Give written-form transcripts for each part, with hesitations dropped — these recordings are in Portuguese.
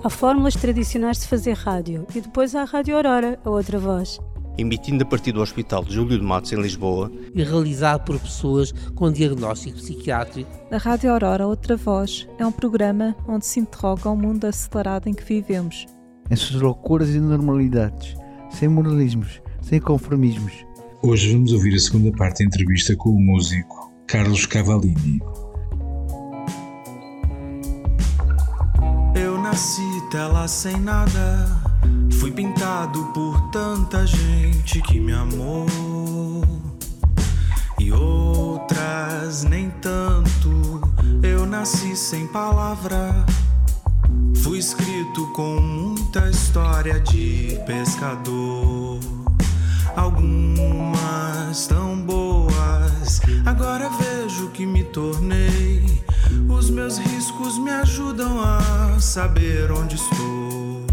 Há fórmulas tradicionais de fazer rádio e depois há a Rádio Aurora, a outra voz. Emitindo a partir do Hospital Júlio de Matos, em Lisboa. E realizado por pessoas com diagnóstico psiquiátrico. A Rádio Aurora, outra voz, é um programa onde se interroga o mundo acelerado em que vivemos. Essas loucuras e normalidades, sem moralismos, sem conformismos. Hoje vamos ouvir a segunda parte da entrevista com o músico Carlos Cavallini. Eu nasci tela sem nada, fui pintado por tanta gente que me amou, e outras nem tanto. Eu nasci sem palavra, fui escrito com muita história de pescador. Algumas tão boas, agora vejo que me tornei. Os meus riscos me ajudam a saber onde estou.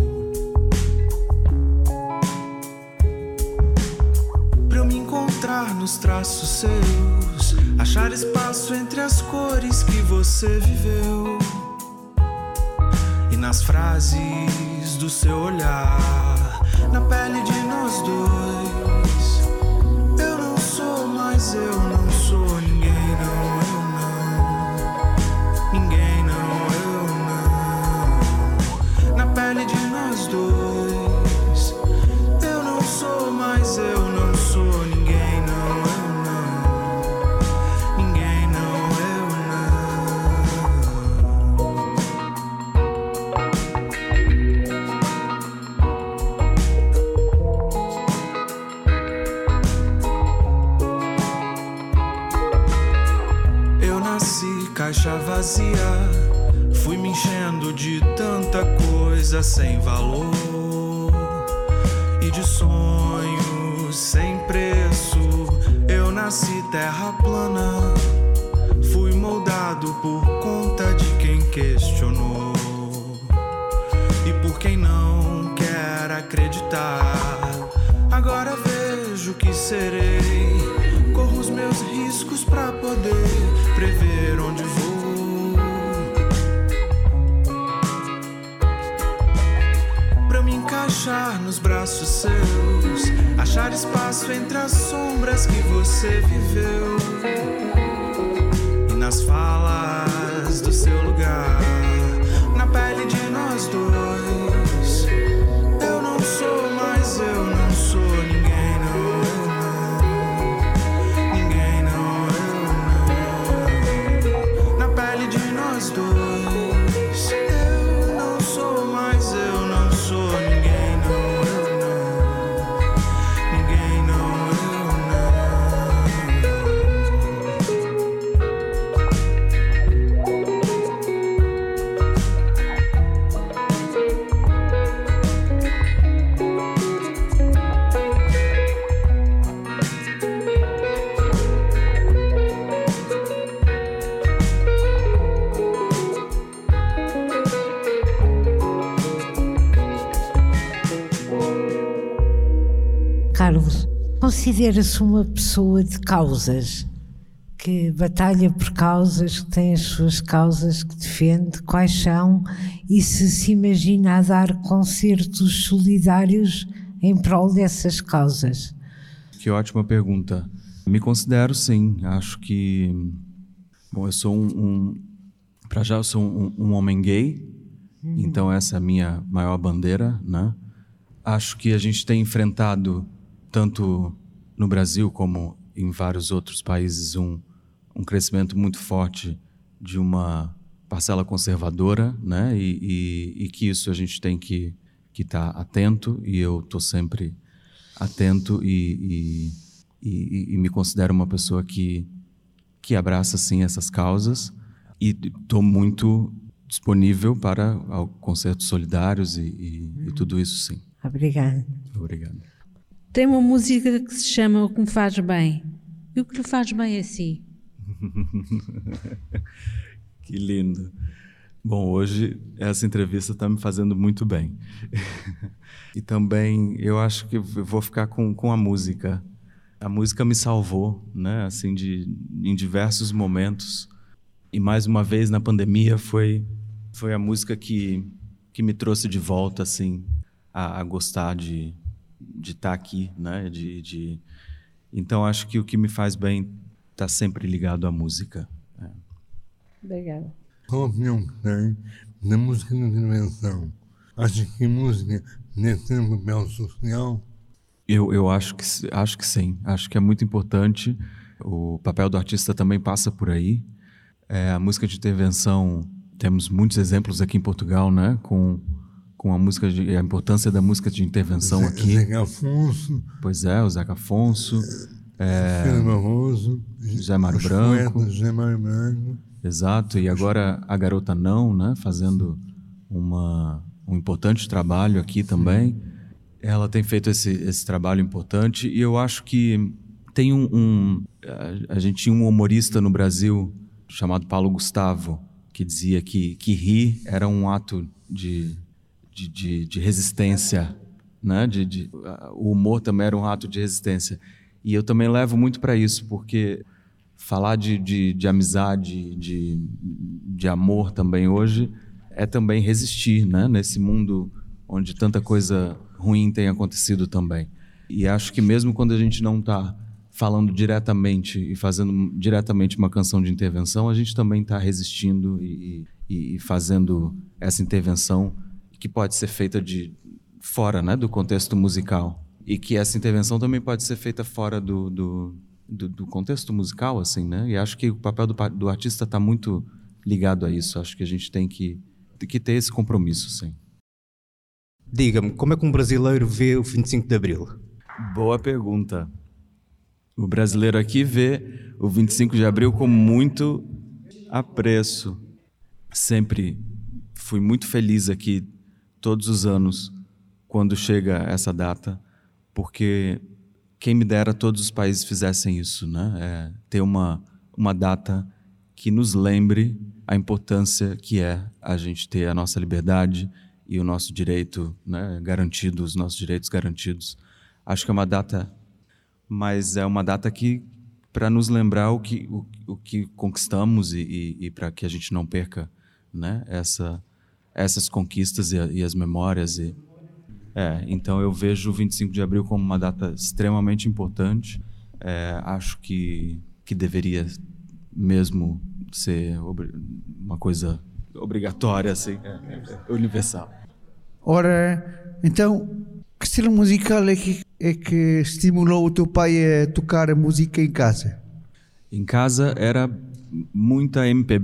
Pra eu me encontrar nos traços seus, achar espaço entre as cores que você viveu e nas frases do seu olhar, na pele de nós dois. Eu não sou mais eu, não sou ninguém, não, eu não. Ninguém, não, eu não. Na pele de nós dois. Eu não sou mais eu, não sou ninguém, não, eu não. Ninguém, não, eu não. Eu nasci caixa vazia, fui me enchendo de tanta coisa sem valor e de sonhos sem preço. Eu nasci terra plana, fui moldado por conta de quem questionou e por quem não quer acreditar. Agora vejo que serei, corro os meus riscos pra poder prever onde vou. Pra me encaixar nos braços seus, achar espaço entre as sombras que você viveu e nas falas do seu lugar, na pele de nós dois. Eu não sou mais eu, não sou ninguém, não, eu não. Ninguém, não, eu não. Na pele de nós dois. Eu não sou mais eu, não sou ninguém, não, eu não. Ninguém, não, eu Carlos, considera-se uma pessoa de causas, que batalha por causas, que tem as suas causas que defende, quais são, e se imagina a dar concertos solidários em prol dessas causas? Que ótima pergunta. Me considero, sim. Acho que... Bom, eu sou eu sou um homem gay, então essa é a minha maior bandeira, né? Acho que a gente tem enfrentado, tanto no Brasil como em vários outros países, um crescimento muito forte de uma parcela conservadora, né? E que isso a gente tem que estar atento, e eu estou sempre atento e me considero uma pessoa que abraça, sim, essas causas, e estou muito disponível para concertos solidários e tudo isso, sim. Obrigada. Obrigado. Tem uma música que se chama O Que Me Faz Bem. E o que lhe faz bem a si? Que lindo. Bom, hoje essa entrevista está me fazendo muito bem. E também eu acho que eu vou ficar com a música. A música me salvou, né? Assim, em diversos momentos. E mais uma vez na pandemia foi a música que me trouxe de volta assim a gostar de estar aqui, né? Então acho que o que me faz bem está sempre ligado à música. Obrigada. Qual a opinião que tem da música de intervenção? Acha que a música deve ter um papel social? Eu acho que sim. Acho que é muito importante. O papel do artista também passa por aí. A música de intervenção, temos muitos exemplos aqui em Portugal, né? Com a importância da música de intervenção aqui. Zeca Afonso. Pois é, o Zeca Afonso. Fernando Barroso. José Mário Branco. José Mário Branco. Exato. E agora a Garota Não, né? Fazendo um importante trabalho aqui também. Ela tem feito esse trabalho importante. E eu acho que tem a gente tinha um humorista no Brasil chamado Paulo Gustavo, que dizia que rir era um ato de resistência, né? O humor também era um ato de resistência. E eu também levo muito para isso, porque falar de amizade, de amor também hoje é também resistir, né? Nesse mundo onde tanta coisa ruim tem acontecido também. E acho que mesmo quando a gente não está falando diretamente e fazendo diretamente uma canção de intervenção, a gente também está resistindo e fazendo essa intervenção que pode ser feita de fora, né, do contexto musical. E que essa intervenção também pode ser feita fora do contexto musical, assim, né? E acho que o papel do artista está muito ligado a isso. Acho que a gente tem que ter esse compromisso, sim. Diga-me, como é que um brasileiro vê o 25 de Abril? Boa pergunta. O brasileiro aqui vê o 25 de Abril com muito apreço. Sempre fui muito feliz aqui todos os anos quando chega essa data, porque quem me dera todos os países fizessem isso, né? Ter uma data que nos lembre a importância que é a gente ter a nossa liberdade e o nosso direito, né, garantido, os nossos direitos garantidos. Acho que é uma data, mas é uma data que para nos lembrar o que conquistamos e para que a gente não perca, né, essas conquistas e as memórias. Então eu vejo o 25 de Abril como uma data extremamente importante. Acho que deveria mesmo ser uma coisa obrigatória, assim, universal. Ora, então, que estilo musical é que estimulou o teu pai a tocar a música em casa? Em casa era muita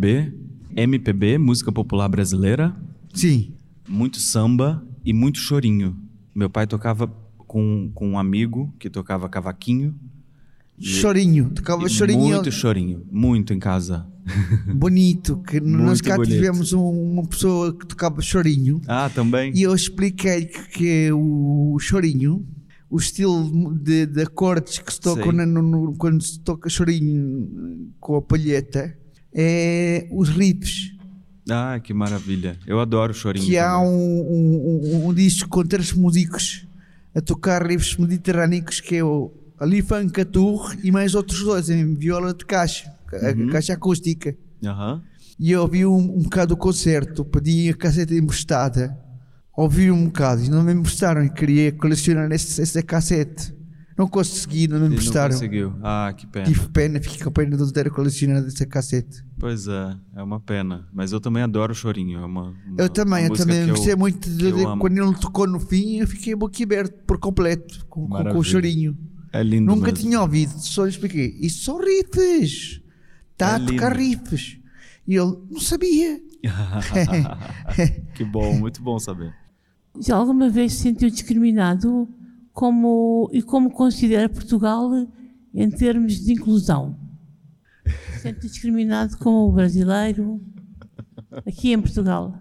MPB, música popular brasileira. Sim. Muito samba e muito chorinho. Meu pai tocava com um amigo que tocava cavaquinho. Chorinho, tocava chorinho. Muito chorinho, muito em casa. Bonito, que nós cá bonito. tivemos uma pessoa que tocava chorinho. Ah, também? E eu expliquei que o chorinho, o estilo de acordes que se tocam quando se toca chorinho com a palheta, é os riffs. Ah, que maravilha. Eu adoro chorinho. Que há um disco com 3 músicos a tocar riffs mediterrâneos, que é o Ali Fancatur e mais outros 2 em viola de caixa, a caixa acústica. E eu ouvi um bocado o concerto, pedi a cassete emprestada, ouvi um bocado e não me emprestaram, e queria colecionar essa cassete. Não consegui, não me emprestaram. Não conseguiu. Ah, que pena. Tive pena, fiquei com pena de não ter colecionado essa cassete. Pois é uma pena. Mas eu também adoro chorinho. Eu também gostei muito quando ele tocou no fim, eu fiquei boquiaberto por completo com o chorinho. É lindo. Nunca mesmo. tinha ouvido, só expliquei. Isso são riffs. Está a tocar riffs. E ele não sabia. Que bom, muito bom saber. Já alguma vez se sentiu discriminado como considera Portugal em termos de inclusão? Se sente discriminado como brasileiro aqui em Portugal?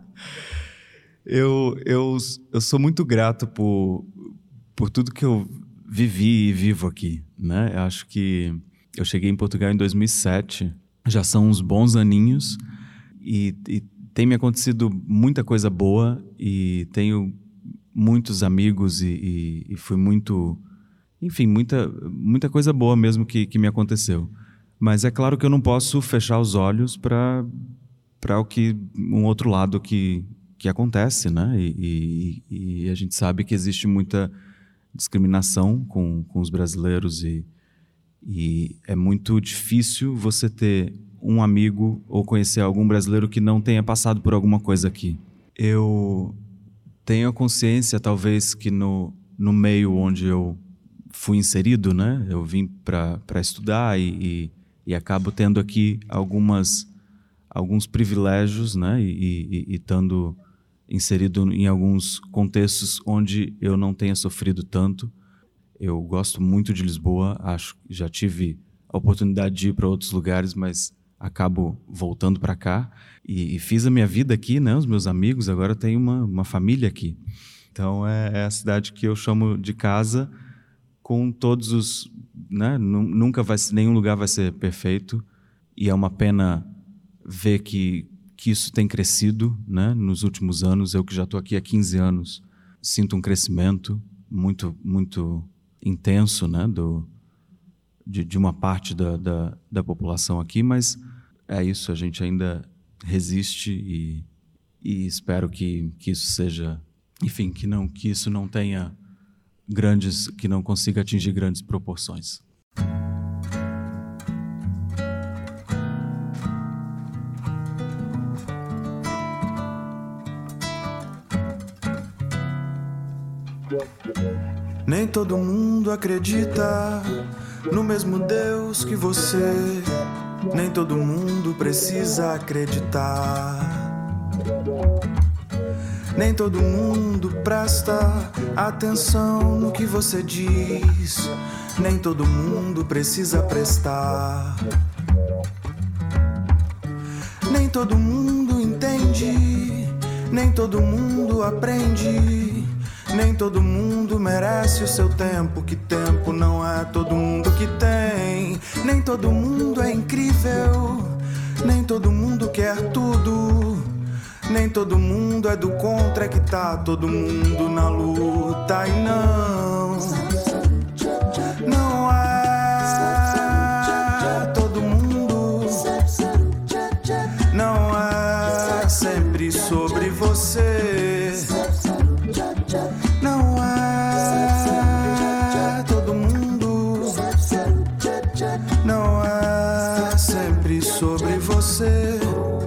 Eu sou muito grato por tudo que eu vivi e vivo aqui, né? Eu acho que eu cheguei em Portugal em 2007, já são uns bons aninhos e tem me acontecido muita coisa boa e tenho muitos amigos e fui muito... Enfim, muita coisa boa mesmo que me aconteceu. Mas é claro que eu não posso fechar os olhos para um outro lado que que acontece, né? E a gente sabe que existe muita discriminação com os brasileiros e é muito difícil você ter um amigo ou conhecer algum brasileiro que não tenha passado por alguma coisa aqui. Eu tenho a consciência, talvez, que no meio onde eu fui inserido, né? Eu vim para estudar e acabo tendo aqui alguns privilégios, né? E estando inserido em alguns contextos onde eu não tenha sofrido tanto. Eu gosto muito de Lisboa, acho que já tive a oportunidade de ir para outros lugares, mas acabo voltando para cá e fiz a minha vida aqui, né? Os meus amigos, agora tenho uma família aqui. Então é a cidade que eu chamo de casa, com todos os, né? Nenhum lugar vai ser perfeito, e é uma pena ver que isso tem crescido, né? Nos últimos anos. Eu que já estou aqui há 15 anos, sinto um crescimento muito, muito intenso, né? De uma parte da população aqui, mas é isso, a gente ainda resiste e espero que isso seja, enfim, que isso não tenha que não consiga atingir grandes proporções. Nem todo mundo acredita no mesmo Deus que você. Nem todo mundo precisa acreditar. Nem todo mundo presta atenção no que você diz. Nem todo mundo precisa prestar. Nem todo mundo entende. Nem todo mundo aprende. Nem todo mundo merece o seu tempo, que tempo não é todo mundo que tem. Nem todo mundo é incrível, nem todo mundo quer tudo. Nem todo mundo é do contra, que tá todo mundo na luta. E não é todo mundo, não é sempre sobre você. Não é todo mundo, não é sempre sobre você.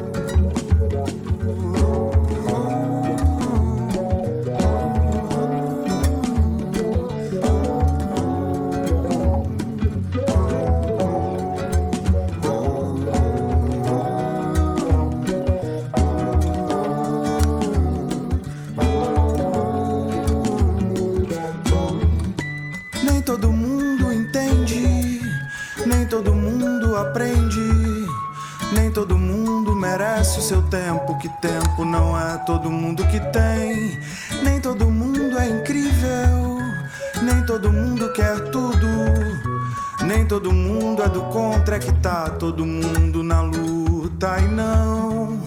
Aprende, nem todo mundo merece o seu tempo, que tempo não é todo mundo que tem. Nem todo mundo é incrível, nem todo mundo quer tudo. Nem todo mundo é do contra, que tá todo mundo na luta. E não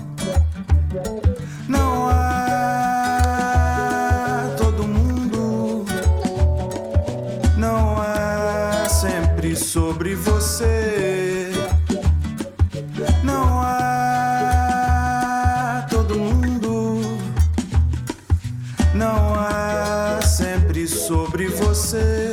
é todo mundo, não é sempre sobre você. Não é todo mundo, não é sempre sobre você.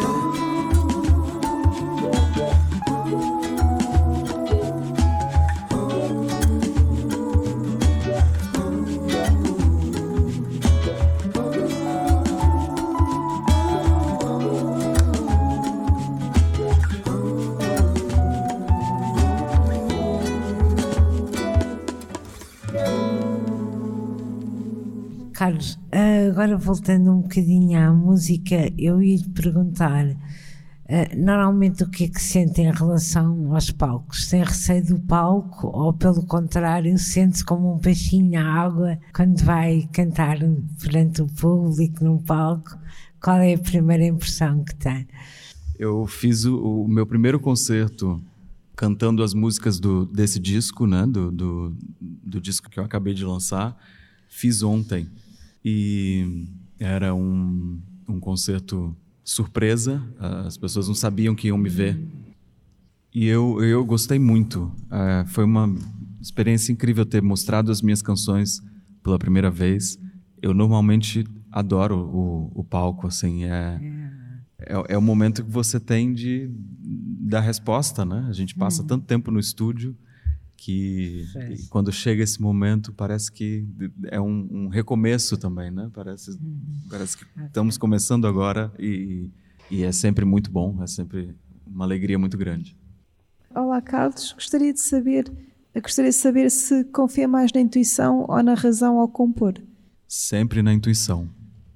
Carlos, agora voltando um bocadinho à música, eu ia lhe perguntar, normalmente o que é que sente em relação aos palcos? Tem receio do palco ou, pelo contrário, sente-se como um peixinho na água quando vai cantar perante o público num palco? Qual é a primeira impressão que tem? Eu fiz o meu primeiro concerto cantando as músicas desse disco, né? Do disco que eu acabei de lançar. Fiz ontem. E era um concerto surpresa, as pessoas não sabiam que iam me ver. E eu gostei muito. Foi uma experiência incrível ter mostrado as minhas canções pela primeira vez eu normalmente adoro o palco, assim, é o momento que você tem de dar resposta, né? A gente passa tanto tempo no estúdio que quando chega esse momento parece que é um recomeço também, né? Parece que estamos começando agora e é sempre muito bom, é sempre uma alegria muito grande. Olá, Carlos. Gostaria de saber se confia mais na intuição ou na razão ao compor. Sempre na intuição.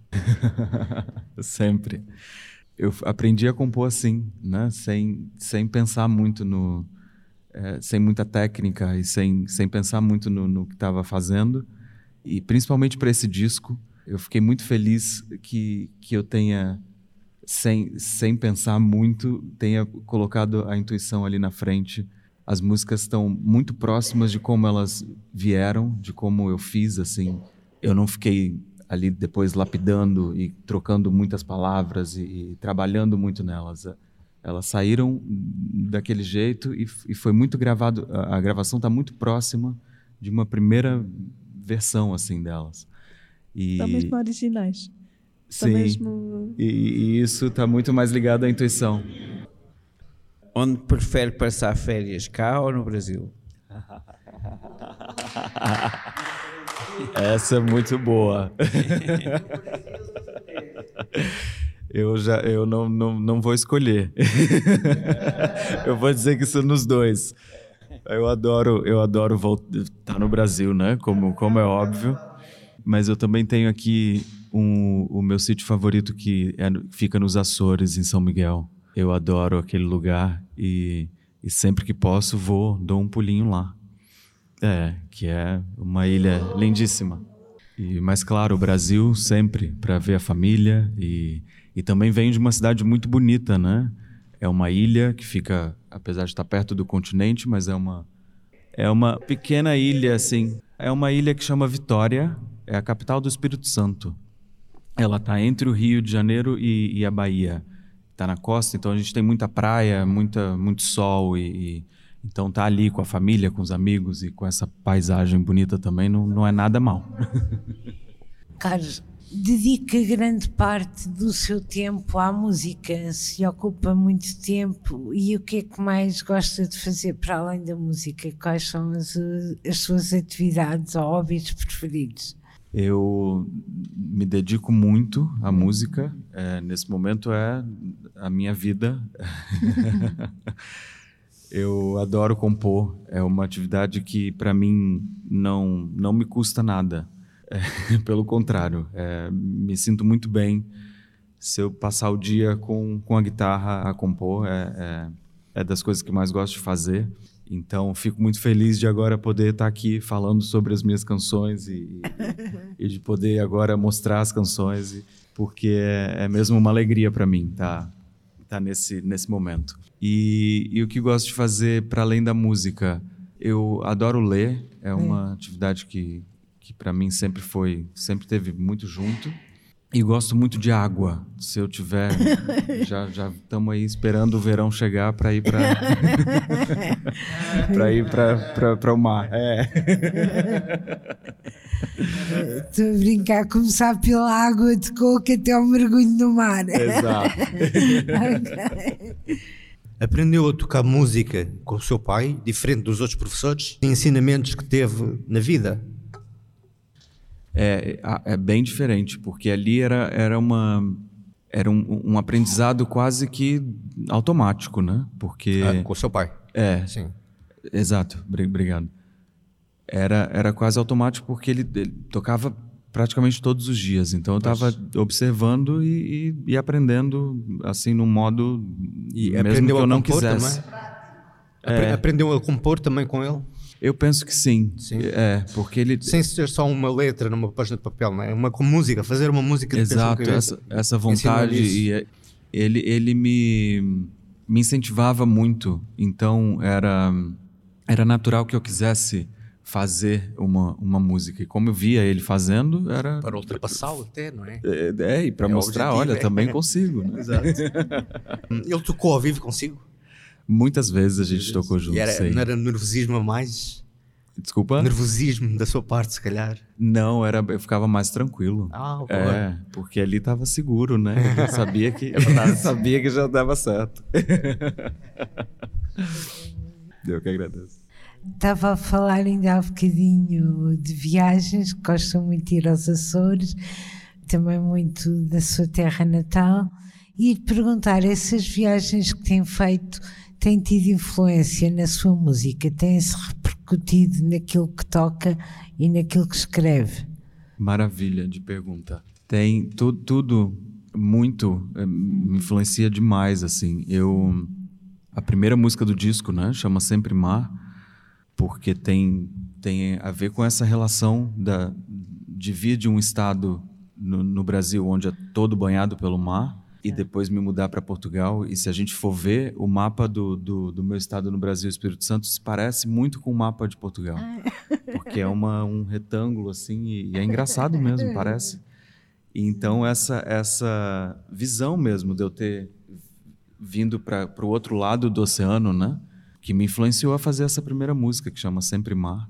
Sempre. Eu aprendi a compor assim, né? Sem pensar muito sem muita técnica e sem pensar muito no que estava fazendo. E principalmente para esse disco, eu fiquei muito feliz que eu tenha, sem pensar muito, tenha colocado a intuição ali na frente. As músicas estão muito próximas de como elas vieram, de como eu fiz, assim. Eu não fiquei ali depois lapidando e trocando muitas palavras e trabalhando muito nelas. Elas saíram daquele jeito e foi muito gravado. A gravação está muito próxima de uma primeira versão assim delas. São mesmo originais. Sim, mesmo... e isso está muito mais ligado à intuição. Onde prefere passar férias, cá ou no Brasil? Essa é muito boa. Eu não vou escolher. Eu vou dizer que são nos dois. Eu adoro estar no Brasil, né? Como é óbvio. Mas eu também tenho aqui o meu sítio favorito que fica nos Açores, em São Miguel. Eu adoro aquele lugar e sempre que posso dou um pulinho lá. Que é uma ilha lindíssima. Mas claro, o Brasil sempre, para ver a família e também venho de uma cidade muito bonita, né? É uma ilha que fica, apesar de estar perto do continente, mas é uma pequena ilha, assim. É uma ilha que chama Vitória, é a capital do Espírito Santo. Ela está entre o Rio de Janeiro e a Bahia. Está na costa, então a gente tem muita praia, muito sol então tá ali com a família, com os amigos e com essa paisagem bonita também não é nada mal. Carlos, dedica grande parte do seu tempo à música, se ocupa muito tempo e o que é que mais gosta de fazer para além da música? Quais são as suas atividades ou hobbies preferidos? Eu me dedico muito à música, nesse momento é a minha vida. Eu adoro compor, é uma atividade que para mim não me custa nada, pelo contrário, me sinto muito bem se eu passar o dia com a guitarra a compor, é das coisas que mais gosto de fazer, então fico muito feliz de agora poder estar aqui falando sobre as minhas canções e de poder agora mostrar as canções, porque é mesmo uma alegria para mim tá nesse momento. E o que gosto de fazer para além da música? Eu adoro ler, é uma atividade que para mim sempre teve muito junto. E gosto muito de água. Se eu tiver, já estamos aí esperando o verão chegar para ir para o mar. Estou a brincar, começar pela água de coco até ao mergulho no mar. Exato. Okay. Aprendeu a tocar música com o seu pai, diferente dos outros professores, ensinamentos que teve na vida? É bem diferente, porque ali era um aprendizado quase que automático, né? Porque com o seu pai? Sim. Exato, obrigado. Era quase automático porque ele tocava praticamente todos os dias, então eu estava observando e aprendendo assim num modo mesmo que eu não quisesse. Aprendeu a compor também com ele? Eu penso que sim. Porque ele... Sem ser só uma letra numa página de papel, não é? Fazer uma música de Exato, essa vontade. E ele me incentivava muito, então era natural que eu quisesse fazer uma música. E como eu via ele fazendo, era... Para ultrapassá-lo até, não é? E para mostrar, olha, também consigo. Né? Exato. Ele tocou ao vivo consigo? Muitas vezes a gente tocou junto. Não era nervosismo a mais? Desculpa? Nervosismo da sua parte, se calhar. Não, eu ficava mais tranquilo. Boa. Porque ali estava seguro, né? Eu sabia que já dava certo. Eu que agradeço. Estava a falar ainda há bocadinho de viagens, gosto muito de ir aos Açores, também muito da sua terra natal, e de perguntar, essas viagens que tem feito têm tido influência na sua música? Têm-se repercutido naquilo que toca e naquilo que escreve? Maravilha de pergunta. Tem tudo muito, me influencia demais, assim. A primeira música do disco, né, chama Sempre Mar, porque tem a ver com essa relação de vir de um estado no Brasil onde é todo banhado pelo mar, e depois me mudar para Portugal. E se a gente for ver, o mapa do meu estado no Brasil, Espírito Santo, se parece muito com o mapa de Portugal. Porque é um retângulo, assim, e é engraçado mesmo, parece. E então, essa visão mesmo de eu ter vindo para o outro lado do oceano, né, que me influenciou a fazer essa primeira música, que chama Sempre Mar.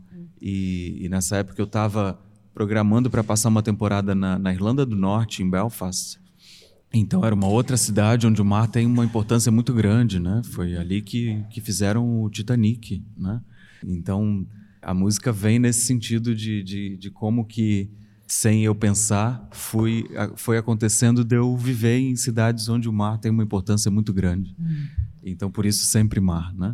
E nessa época eu estava programando para passar uma temporada na Irlanda do Norte, em Belfast. Então era uma outra cidade onde o mar tem uma importância muito grande, né? Foi ali que fizeram o Titanic, né? Então a música vem nesse sentido de como que, sem eu pensar, foi acontecendo de eu viver em cidades onde o mar tem uma importância muito grande. Então por isso Sempre Mar, né?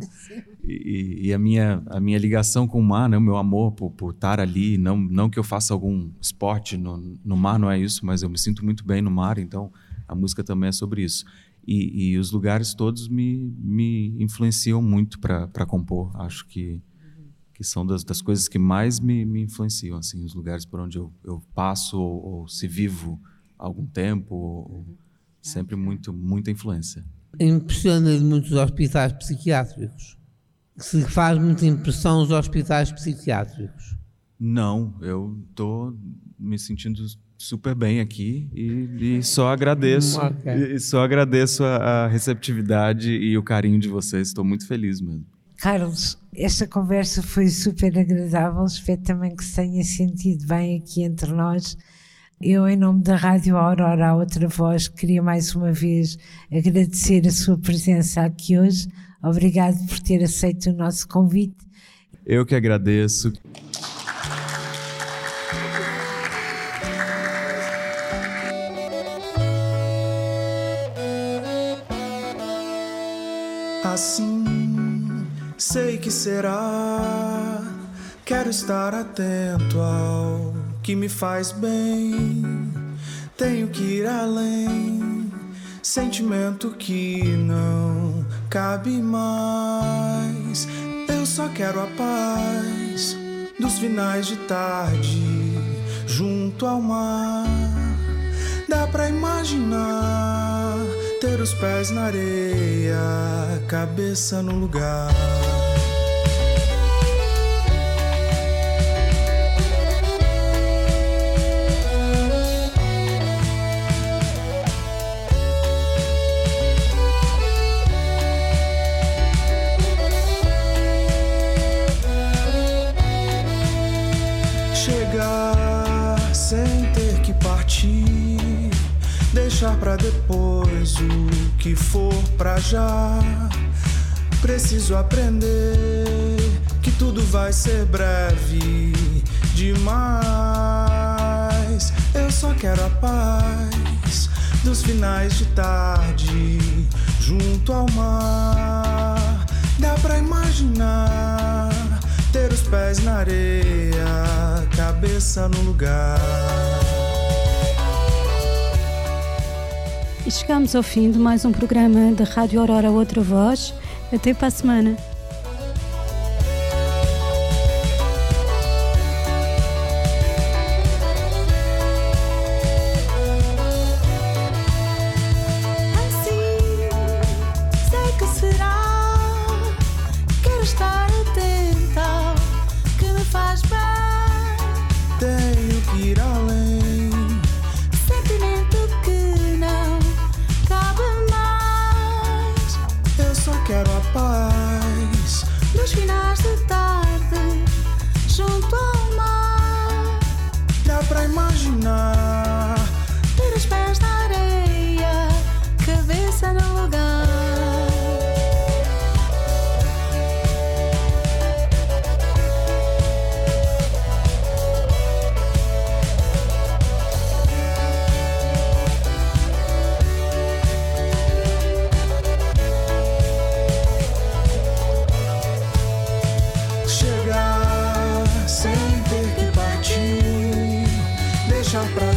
E a minha ligação com o mar, né? O meu amor por estar ali, não que eu faça algum esporte no mar, não é isso, mas eu me sinto muito bem no mar, então a música também é sobre isso. E os lugares todos me influenciam muito para compor. Acho que são das coisas que mais me influenciam, assim, os lugares por onde eu passo ou se vivo algum tempo, sempre muita influência. Impressiona-lhe muito os hospitais psiquiátricos? Se faz muita impressão os hospitais psiquiátricos? Não, eu estou me sentindo super bem aqui e só agradeço. E só agradeço a receptividade e o carinho de vocês. Estou muito feliz mesmo. Carlos, esta conversa foi super agradável. Espero também que se tenha sentido bem aqui entre nós. Eu, em nome da Rádio Aurora, a outra voz, queria mais uma vez agradecer a sua presença aqui hoje. Obrigado por ter aceito o nosso convite. Eu que agradeço. Assim, sei que será. Quero estar atento ao que me faz bem. Tenho que ir além. Sentimento que não cabe mais. Eu só quero a paz dos finais de tarde junto ao mar. Dá pra imaginar ter os pés na areia, cabeça no lugar. Chegar sem ter que partir, deixar pra depois o que for pra já. Preciso aprender que tudo vai ser breve demais. Eu só quero a paz dos finais de tarde junto ao mar. Dá pra imaginar ter os pés na areia, cabeça no lugar. E chegamos ao fim de mais um programa da Rádio Aurora Outra Voz. Até para a semana. Quero a paz dos finais de tarde deixar pra